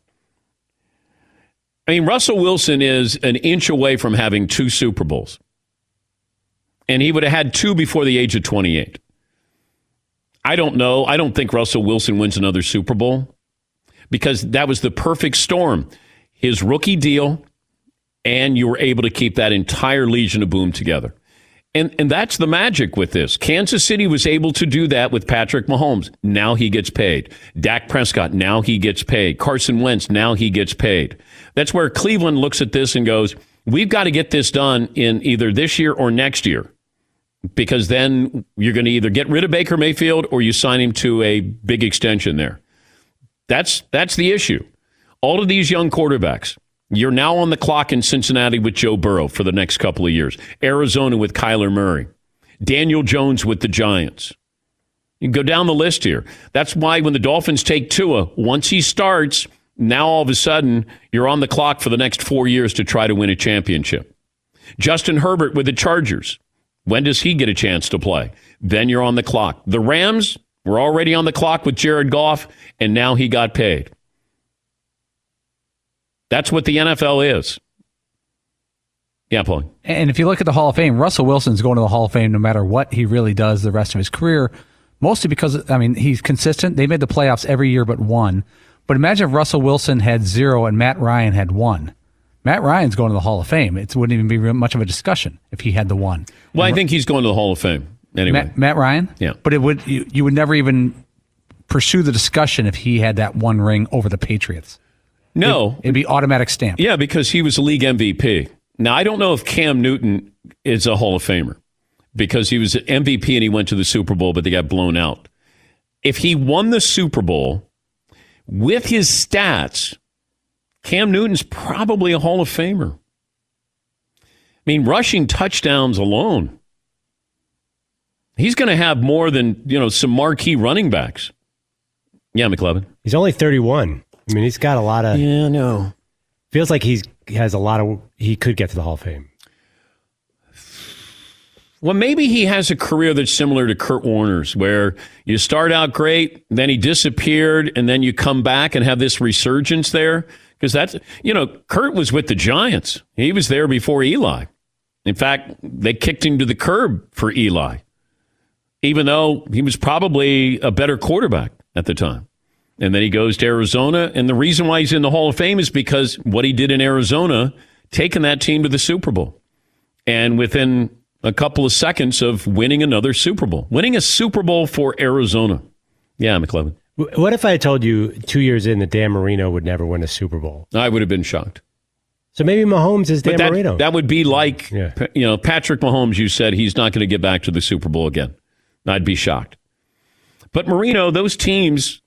I mean, Russell Wilson is an inch away from having two Super Bowls. And he would have had two before the age of twenty-eight. I don't know. I don't think Russell Wilson wins another Super Bowl because that was the perfect storm. His rookie deal, and you were able to keep that entire Legion of Boom together. And and that's the magic with this. Kansas City was able to do that with Patrick Mahomes. Now he gets paid. Dak Prescott, now he gets paid. Carson Wentz, now he gets paid. That's where Cleveland looks at this and goes, we've got to get this done in either this year or next year. because then you're going to either get rid of Baker Mayfield or you sign him to a big extension there. That's that's the issue. All of these young quarterbacks, you're now on the clock in Cincinnati with Joe Burrow for the next couple of years. Arizona with Kyler Murray. Daniel Jones with the Giants. You can go down the list here. That's why when the Dolphins take Tua, once he starts, now all of a sudden you're on the clock for the next four years to try to win a championship. Justin Herbert with the Chargers. When does he get a chance to play? Then you're on the clock. The Rams were already on the clock with Jared Goff, and now he got paid. That's what the N F L is. Yeah, Paul. And if you look at the Hall of Fame, Russell Wilson's going to the Hall of Fame no matter what he really does the rest of his career, mostly because, I mean, he's consistent. They made the playoffs every year but one. But imagine if Russell Wilson had zero and Matt Ryan had one. Matt Ryan's going to the Hall of Fame. It wouldn't even be much of a discussion if he had the one. Well, and I think he's going to the Hall of Fame anyway. Matt, Matt Ryan? Yeah. But it would you, you would never even pursue the discussion if he had that one ring over the Patriots. No. It, it'd be automatic stamp. Yeah, because he was a league M V P. Now, I don't know if Cam Newton is a Hall of Famer because he was an M V P and he went to the Super Bowl, but they got blown out. If he won the Super Bowl with his stats, Cam Newton's probably a Hall of Famer. I mean, rushing touchdowns alone, he's going to have more than, you know, some marquee running backs. Yeah, McLevin. He's only thirty-one. I mean, he's got a lot of... Yeah, no. Feels like he's he has a lot of... He could get to the Hall of Fame. Well, maybe he has a career that's similar to Kurt Warner's, where you start out great, then he disappeared, and then you come back and have this resurgence there. Because that's, you know, Kurt was with the Giants. He was there before Eli. In fact, they kicked him to the curb for Eli, even though he was probably a better quarterback at the time. And then he goes to Arizona. And the reason why he's in the Hall of Fame is because what he did in Arizona, taking that team to the Super Bowl. And within a couple of seconds of winning another Super Bowl, winning a Super Bowl for Arizona. Yeah, McLevin. What if I had told you two years in that Dan Marino would never win a Super Bowl? I would have been shocked. So maybe Mahomes is Dan but that, Marino. That would be like, yeah. you know, Patrick Mahomes, you said he's not going to get back to the Super Bowl again. I'd be shocked. But Marino, those teams,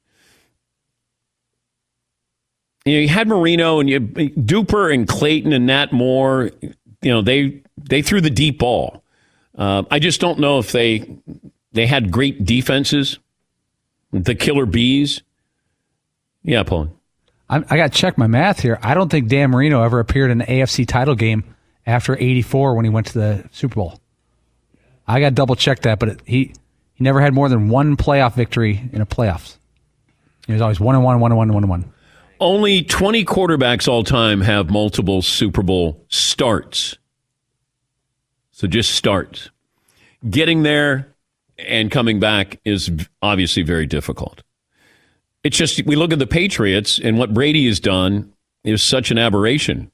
you know, you had Marino and you Duper and Clayton and Nat Moore, you know, they they threw the deep ball. Uh, I just don't know if they they had great defenses. The Killer Bees. Yeah, Paul. I, I got to check my math here. I don't think Dan Marino ever appeared in an A F C title game after eighty-four when he went to the Super Bowl. I got to double check that, but it, he he never had more than one playoff victory in a playoffs. He was always one and one, one and one, one and one. Only twenty quarterbacks all time have multiple Super Bowl starts. So just starts. Getting there and coming back is obviously very difficult. It's just, we look at the Patriots and what Brady has done is such an aberration.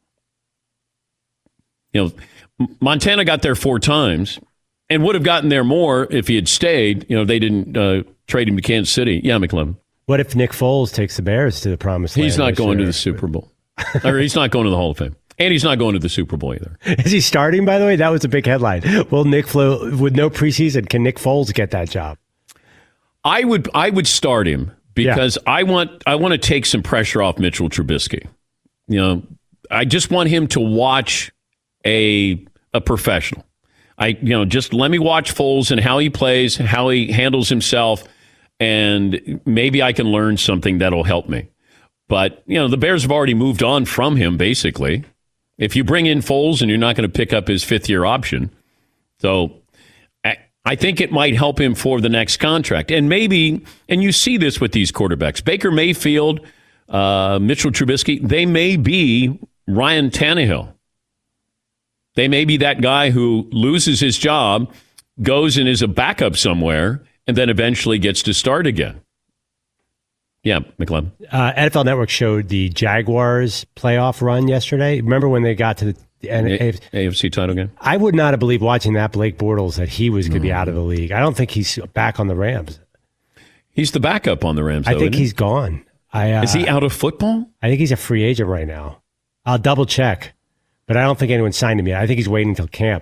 You know, Montana got there four times and would have gotten there more if he had stayed. You know, they didn't uh, trade him to Kansas City. Yeah, McLevin. What if Nick Foles takes the Bears to the promised land? He's not going to the Super Bowl. Or he's not going to the Hall of Fame. And he's not going to the Super Bowl either. Is he starting, by the way? That was a big headline. Will Nick Flo, with no preseason, can Nick Foles get that job? I would I would start him because yeah. I want I want to take some pressure off Mitchell Trubisky. You know, I just want him to watch a a professional. I you know, just let me watch Foles and how he plays, how he handles himself, and maybe I can learn something that'll help me. But, you know, the Bears have already moved on from him, basically. If you bring in Foles and you're not going to pick up his fifth-year option. So I think it might help him for the next contract. And maybe, and you see this with these quarterbacks, Baker Mayfield, uh, Mitchell Trubisky, they may be Ryan Tannehill. They may be that guy who loses his job, goes and is a backup somewhere, and then eventually gets to start again. Yeah, McLeod. Uh, N F L Network showed the Jaguars playoff run yesterday. Remember when they got to the N- A- A F C title game? I would not have believed watching that Blake Bortles that he was going to no. be out of the league. I don't think he's back on the Rams. He's the backup on the Rams, though, I think isn't he's he? gone. I, uh, Is he out of football? I think he's a free agent right now. I'll double check, but I don't think anyone signed him yet. I think he's waiting until camp.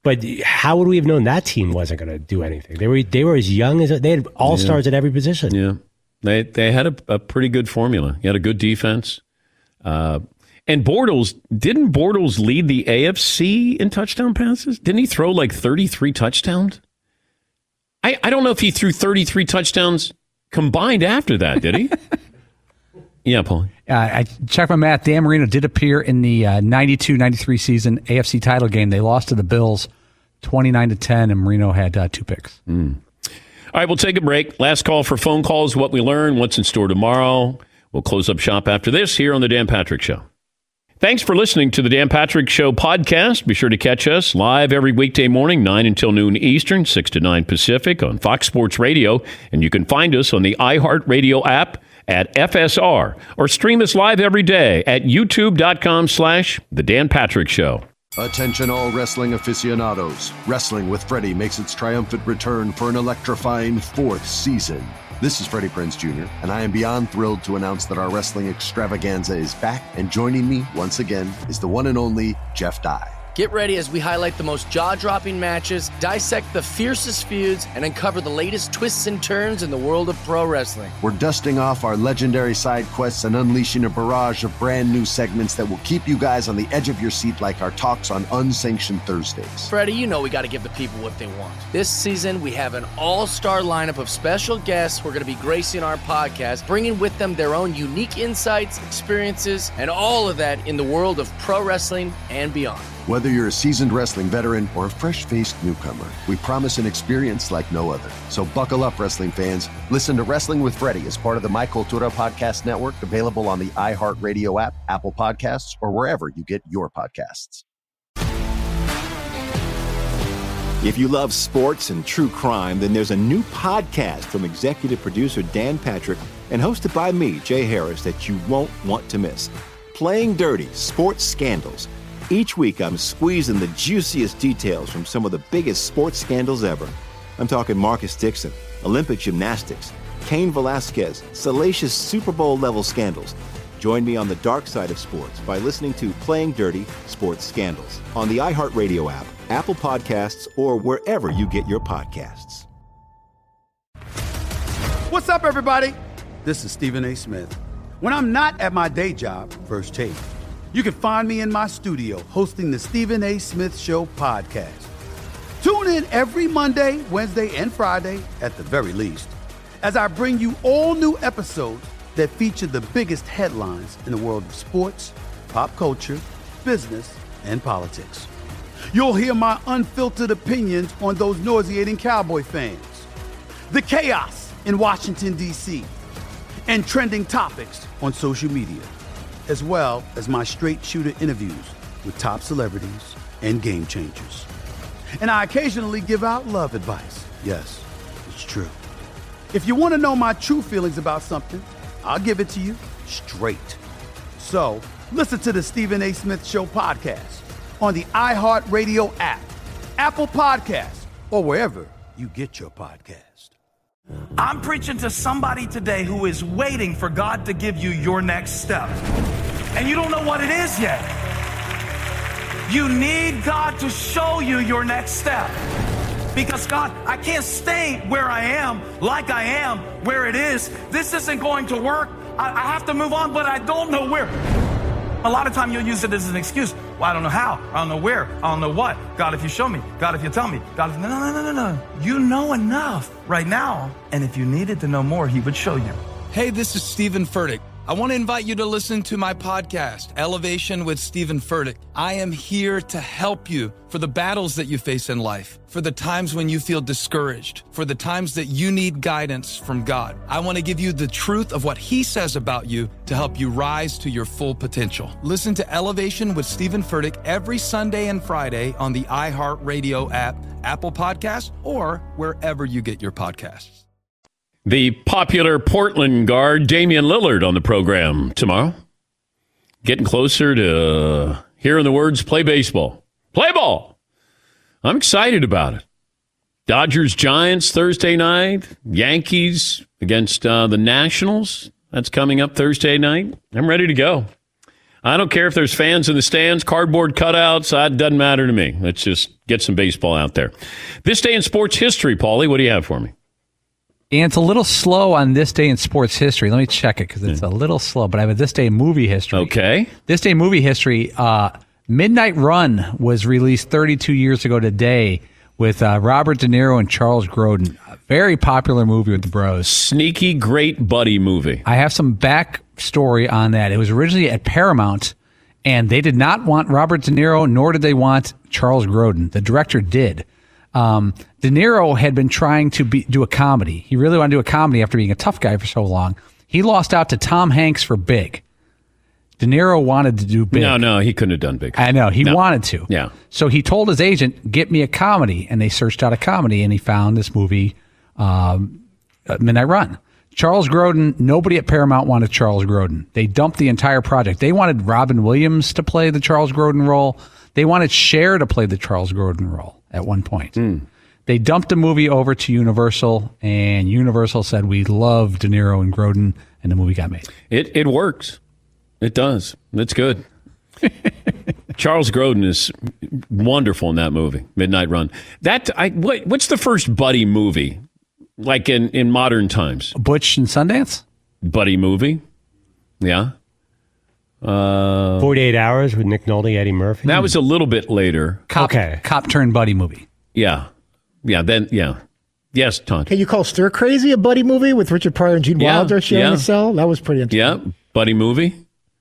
But how would we have known that team wasn't going to do anything? They were they were as young as they had all stars yeah. at every position. Yeah, they they had a, a pretty good formula. You had a good defense, uh, and Bortles didn't Bortles lead the A F C in touchdown passes? Didn't he throw like thirty-three touchdowns? I I don't know if he threw thirty-three touchdowns combined after that. Did he? Yeah, Paul. Uh, I checked my math. Dan Marino did appear in the uh, ninety-two ninety-three season A F C title game. They lost to the Bills twenty-nine to ten, and Marino had uh, two picks. Mm. All right, we'll take a break. Last call for phone calls, what we learned, what's in store tomorrow. We'll close up shop after this here on The Dan Patrick Show. Thanks for listening to The Dan Patrick Show podcast. Be sure to catch us live every weekday morning, nine until noon Eastern, six to nine Pacific on Fox Sports Radio. And you can find us on the iHeartRadio app at F S R, or stream us live every day at youtube.com slash The Dan Patrick Show. Attention all wrestling aficionados. Wrestling with Freddie makes its triumphant return for an electrifying fourth season. This is Freddie Prinze Junior, and I am beyond thrilled to announce that our wrestling extravaganza is back, and joining me once again is the one and only Jeff Dye. Get ready as we highlight the most jaw-dropping matches, dissect the fiercest feuds, and uncover the latest twists and turns in the world of pro wrestling. We're dusting off our legendary side quests and unleashing a barrage of brand new segments that will keep you guys on the edge of your seat like our talks on Unsanctioned Thursdays. Freddie, you know we got to give the people what they want. This season, we have an all-star lineup of special guests who are going to be gracing our podcast, bringing with them their own unique insights, experiences, and all of that in the world of pro wrestling and beyond. Whether you're a seasoned wrestling veteran or a fresh-faced newcomer, we promise an experience like no other. So buckle up, wrestling fans. Listen to Wrestling with Freddie as part of the My Cultura Podcast Network, available on the iHeartRadio app, Apple Podcasts, or wherever you get your podcasts. If you love sports and true crime, then there's a new podcast from executive producer Dan Patrick and hosted by me, Jay Harris, that you won't want to miss. Playing Dirty: Sports Scandals. Each week, I'm squeezing the juiciest details from some of the biggest sports scandals ever. I'm talking Marcus Dixon, Olympic gymnastics, Cain Velasquez, salacious Super Bowl-level scandals. Join me on the dark side of sports by listening to Playing Dirty: Sports Scandals on the iHeartRadio app, Apple Podcasts, or wherever you get your podcasts. What's up, everybody? This is Stephen A. Smith. When I'm not at my day job, First Take, you can find me in my studio hosting the Stephen A. Smith Show podcast. Tune in every Monday, Wednesday, and Friday, at the very least, as I bring you all new episodes that feature the biggest headlines in the world of sports, pop culture, business, and politics. You'll hear my unfiltered opinions on those nauseating Cowboy fans, the chaos in Washington, D C, and trending topics on social media, as well as my straight shooter interviews with top celebrities and game changers. And I occasionally give out love advice. Yes, it's true. If you want to know my true feelings about something, I'll give it to you straight. So listen to the Stephen A. Smith Show podcast on the iHeartRadio app, Apple Podcasts, or wherever you get your podcast. I'm preaching to somebody today who is waiting for God to give you your next step. And you don't know what it is yet. You need God to show you your next step. Because God, I can't stay where I am, like I am, where it is. This isn't going to work. I, I have to move on, but I don't know where. A lot of time you'll use it as an excuse. Well, I don't know how. I don't know where. I don't know what. God, if you show me. God, if you tell me. God, if... No, no, no, no, no. You know enough right now. And if you needed to know more, he would show you. Hey, this is Stephen Furtick. I want to invite you to listen to my podcast, Elevation with Stephen Furtick. I am here to help you for the battles that you face in life, for the times when you feel discouraged, for the times that you need guidance from God. I want to give you the truth of what he says about you to help you rise to your full potential. Listen to Elevation with Stephen Furtick every Sunday and Friday on the iHeartRadio app, Apple Podcasts, or wherever you get your podcasts. The popular Portland guard Damian Lillard on the program tomorrow. Getting closer to hearing the words, play baseball. Play ball! I'm excited about it. Dodgers Giants Thursday night. Yankees against uh, the Nationals. That's coming up Thursday night. I'm ready to go. I don't care if there's fans in the stands, cardboard cutouts. It doesn't matter to me. Let's just get some baseball out there. This day in sports history, Paulie, what do you have for me? And it's a little slow on this day in sports history. Let me check it because it's a little slow. But I have a this day in movie history. Okay. This day in movie history, uh, Midnight Run was released thirty-two years ago today with uh, Robert De Niro and Charles Grodin. A very popular movie with the bros. Sneaky, great buddy movie. I have some backstory on that. It was originally at Paramount, and they did not want Robert De Niro, nor did they want Charles Grodin. The director did. Um, De Niro had been trying to be, do a comedy. He really wanted to do a comedy after being a tough guy for so long. He lost out to Tom Hanks for Big. De Niro wanted to do Big. No, no, he couldn't have done Big. I know. He no. wanted to. Yeah. So he told his agent, get me a comedy. And they searched out a comedy, and he found this movie, um, Midnight Run. Charles Grodin, nobody at Paramount wanted Charles Grodin. They dumped the entire project. They wanted Robin Williams to play the Charles Grodin role. They wanted Cher to play the Charles Grodin role at one point. Mm. They dumped the movie over to Universal, and Universal said, we love De Niro and Grodin, and the movie got made. It it works. It does. It's good. Charles Grodin is wonderful in that movie, Midnight Run. That I what, what's the first buddy movie like in, in modern times? Butch and Sundance? Buddy movie. Yeah. Uh, forty-eight hours with Nick Nolte, Eddie Murphy. That was a little bit later. Cop, okay. Cop turned buddy movie. Yeah. Yeah, then yeah. Yes, Todd. Can you call Stir Crazy a buddy movie with Richard Pryor and Gene Yeah, Wilder sharing yeah. a cell? That was pretty interesting. Yeah, buddy movie.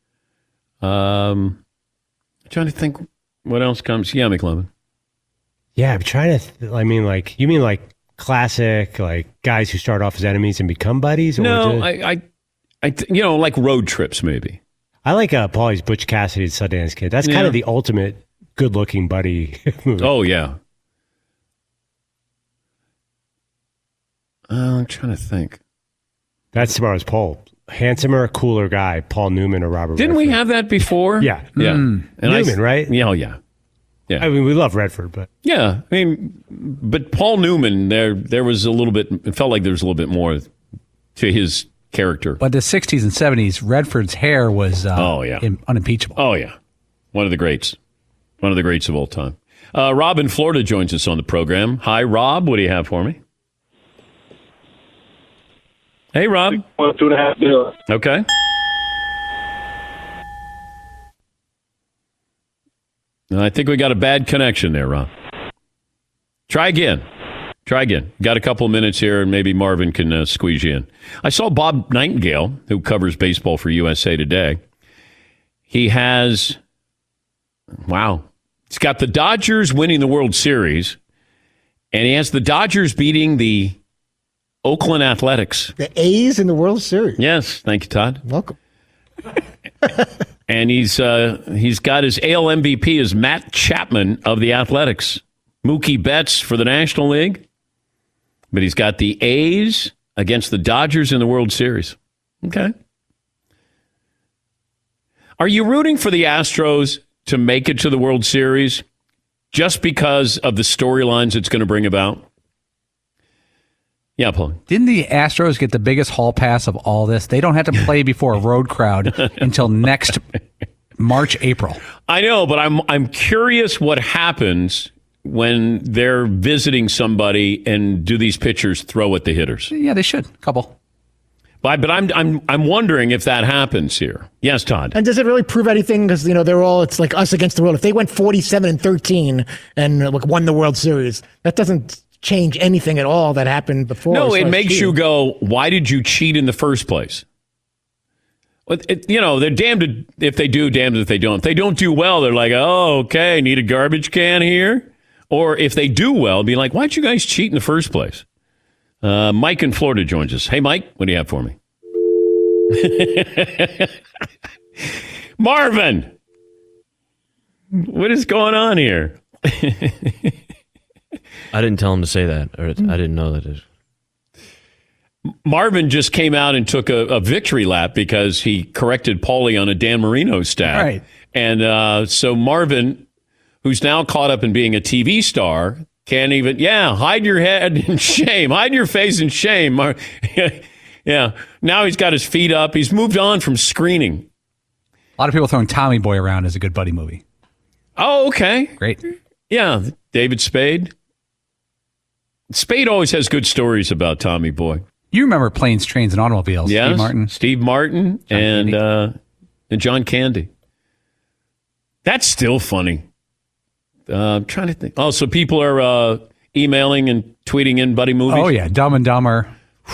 Um, I'm trying to think what else comes. Yeah, McLovin. Yeah, I'm trying to. Th- I mean, like you mean like classic, like guys who start off as enemies and become buddies. Or No, just, I, I, I, th- you know, like road trips maybe. I like uh, Paulie's Butch Cassidy and Sundance Kid. That's Yeah. kind of the ultimate good-looking buddy movie. Oh yeah. Uh, I'm trying to think. That's tomorrow's poll. Handsomer, cooler guy, Paul Newman or Robert Didn't Redford? we have that before? Yeah. Yeah. Mm. And I- Newman, right? Yeah, oh, yeah. Yeah. I mean, we love Redford, but Yeah, I mean, but Paul Newman, there, there was a little bit. It felt like there was a little bit more to his character. But the sixties and seventies, Redford's hair was uh, Oh, yeah. im- unimpeachable. Oh yeah, one of the greats, one of the greats of all time. Uh, Rob in Florida joins us on the program. Hi, Rob. What do you have for me? Hey, Rob. One, two and a half billion. Okay. I think we got a bad connection there, Rob. Try again. Try again. Got a couple of minutes here, and maybe Marvin can uh, squeeze you in. I saw Bob Nightingale, who covers baseball for U S A Today. He has, wow, he's got the Dodgers winning the World Series, and he has the Dodgers beating the Oakland Athletics. The A's in the World Series. Yes, thank you, Todd. Welcome. And he's uh, he's got his A L M V P as Matt Chapman of the Athletics. Mookie Betts for the National League. But he's got the A's against the Dodgers in the World Series. Okay. Are you rooting for the Astros to make it to the World Series just because of the storylines it's going to bring about? Yeah, Paul. Didn't the Astros get the biggest hall pass of all this? They don't have to play before a road crowd until next March, April. I know, but I'm I'm curious what happens when they're visiting somebody and do these pitchers throw at the hitters? Yeah, they should. A couple. But but I'm I'm I'm wondering if that happens here. Yes, Todd. And does it really prove anything? Because you know they're all it's like us against the world. If they went forty-seven and thirteen and uh, like won the World Series, that doesn't change anything at all that happened before. No, as it far as makes cheating. you go, why did you cheat in the first place? Well, it, you know, they're damned if they do, damned if they don't. If they don't do well, they're like, oh, okay, need a garbage can here. Or if they do well, be like, why'd you guys cheat in the first place? Uh, Mike in Florida joins us. Hey, Mike, what do you have for me? Marvin, what is going on here? I didn't tell him to say that, or I didn't know that. It... Marvin just came out and took a, a victory lap because he corrected Paulie on a Dan Marino stat. Right. And uh, so Marvin, who's now caught up in being a T V star, can't even, yeah, hide your head in shame. Hide your face in shame. Yeah. Now he's got his feet up. He's moved on from screening. A lot of people throwing Tommy Boy around as a good buddy movie. Oh, okay. Great. Yeah, David Spade. Spade always has good stories about Tommy Boy. You remember Planes, Trains, and Automobiles, Yes, Steve Martin? Steve Martin John and Candy. uh, and John Candy. That's still funny. Uh, I'm trying to think. Oh, so people are uh, emailing and tweeting in buddy movies? Oh, yeah. Dumb and Dumber.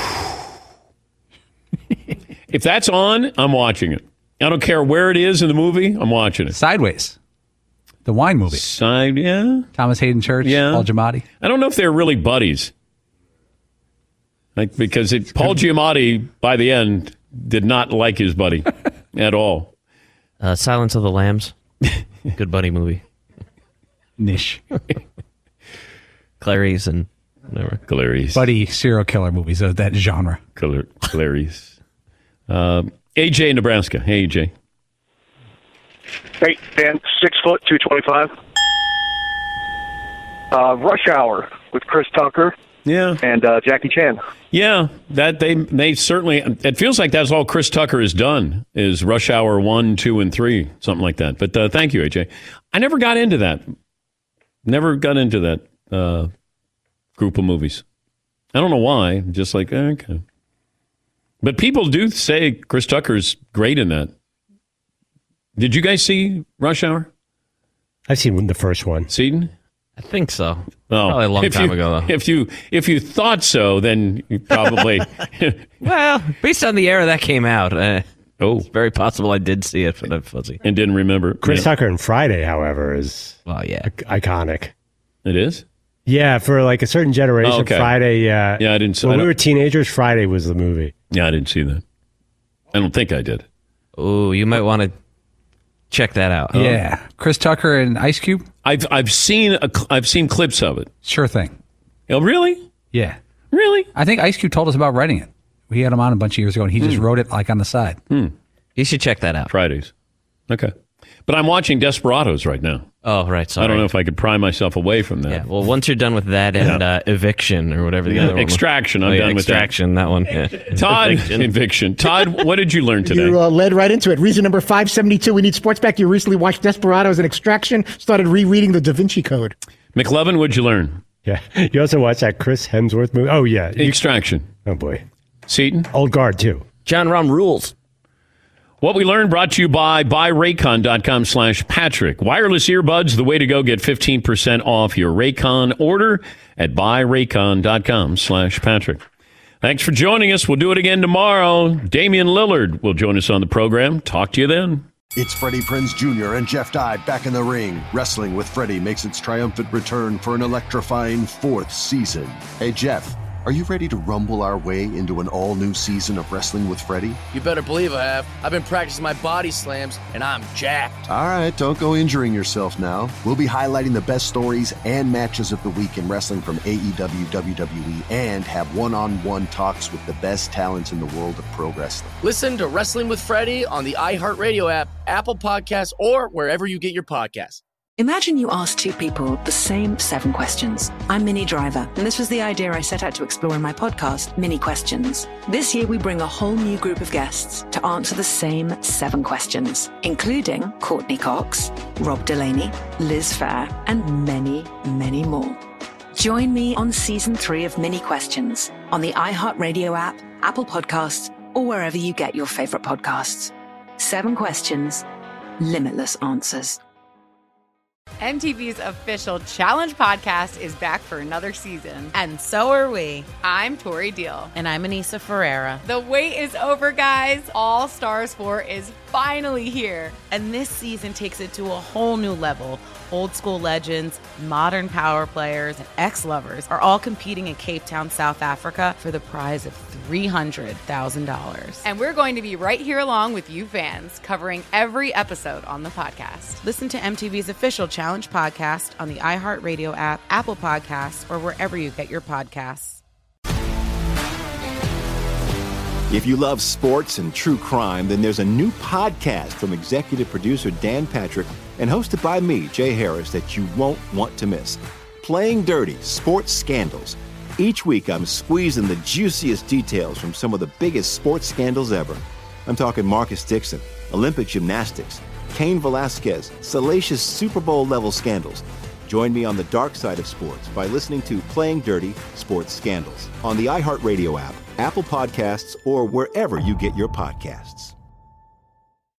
If that's on, I'm watching it. I don't care where it is in the movie. I'm watching it. Sideways. The wine movie. Side, yeah. Thomas Hayden Church. Yeah. Paul Giamatti. I don't know if they're really buddies. Like, because it, Paul Giamatti, by the end, did not like his buddy at all. Uh, Silence of the Lambs. Good buddy movie. Niche. Clarice and whatever. Clarice. Buddy serial killer movies of that genre. Clar- Clarice. Uh, A J in Nebraska. Hey, A J. Hey, Dan, six foot, two twenty-five. Uh, Rush Hour with Chris Tucker. Yeah. And uh, Jackie Chan. Yeah, that they they certainly. It feels like that's all Chris Tucker has done is Rush Hour one, two, and three, something like that. But uh, thank you, A J. I never got into that. Never got into that uh, group of movies. I don't know why. I'm just like okay. But people do say Chris Tucker's great in that. Did you guys see Rush Hour? I've seen the first one. Seaton? I think so. Oh, Probably a long if time you, ago, though. If you if you thought so, then you probably. Well, based on the era that came out, uh, oh, it's very possible I did see it, but I'm fuzzy. And didn't remember. Chris Yeah. Tucker in Friday, however, is well, yeah, iconic. It is? Yeah, for like a certain generation, Oh, okay. Friday. Yeah, Yeah, I didn't see- When I we don't- were teenagers, Friday was the movie. Yeah, I didn't see that. I don't think I did. Oh, you might want to check that out. Yeah. Chris Tucker and Ice Cube? I've I've seen a, cl- I've seen clips of it. Sure thing. Oh, really? Yeah. Really? I think Ice Cube told us about writing it. We had him on a bunch of years ago, and he just Hmm. wrote it like on the side. Hmm. You should check that out. Fridays. Okay. But I'm watching Desperados right now. Oh, right. Sorry. I don't know if I could pry myself away from that. Yeah. Well, once you're done with that and Yeah. uh, Eviction or whatever the other one was. Extraction. I'm Oh, yeah, done with that. Extraction, that one. Yeah. Todd, Eviction. Eviction. Todd, what did you learn today? You uh, led right into it. Reason number five seventy-two. We need sports back. You recently watched Desperados and Extraction. Started rereading the Da Vinci Code. McLovin, what'd you learn? Yeah. You also watched that Chris Hemsworth movie? Oh, yeah. You- Extraction. oh, boy. Seaton? Old Guard, too. John Rahm rules. What we learned brought to you by buy raycon dot com slash Patrick. Wireless earbuds, the way to go. Get fifteen percent off your Raycon order at buy raycon dot com slash Patrick. Thanks for joining us. We'll do it again tomorrow. Damian Lillard will join us on the program. Talk to you then. It's Freddie Prinze Junior and Jeff Dye back in the ring. Wrestling with Freddie makes its triumphant return for an electrifying fourth season. Hey, Jeff, are you ready to rumble our way into an all-new season of Wrestling with Freddie? You better believe I have. I've been practicing my body slams, and I'm jacked. All right, don't go injuring yourself now. We'll be highlighting the best stories and matches of the week in wrestling from A E W, W W E, and have one-on-one talks with the best talents in the world of pro wrestling. Listen to Wrestling with Freddie on the iHeartRadio app, Apple Podcasts, or wherever you get your podcasts. Imagine you ask two people the same seven questions. I'm Minnie Driver, and this was the idea I set out to explore in my podcast, Mini Questions. This year, we bring a whole new group of guests to answer the same seven questions, including Courtney Cox, Rob Delaney, Liz Fair, and many, many more. Join me on season three of Mini Questions on the iHeartRadio app, Apple Podcasts, or wherever you get your favorite podcasts. Seven questions, limitless answers. M T V's official Challenge podcast is back for another season. And so are we. I'm Tori Deal. And I'm Anissa Ferreira. The wait is over, guys. All Stars four is finally here. And this season takes it to a whole new level. Old school legends, modern power players, and ex-lovers are all competing in Cape Town, South Africa for the prize of three hundred thousand dollars. And we're going to be right here along with you fans, covering every episode on the podcast. Listen to M T V's official Challenge podcast on the iHeartRadio app, Apple Podcasts, or wherever you get your podcasts. If you love sports and true crime, then there's a new podcast from executive producer Dan Patrick and hosted by me, Jay Harris, that you won't want to miss. Playing Dirty: Sports Scandals. Each week, I'm squeezing the juiciest details from some of the biggest sports scandals ever. I'm talking Marcus Dixon, Olympic gymnastics, Cain Velasquez, salacious Super Bowl level scandals. Join me on the dark side of sports by listening to Playing Dirty Sports Scandals on the iHeartRadio app, Apple Podcasts, or wherever you get your podcasts.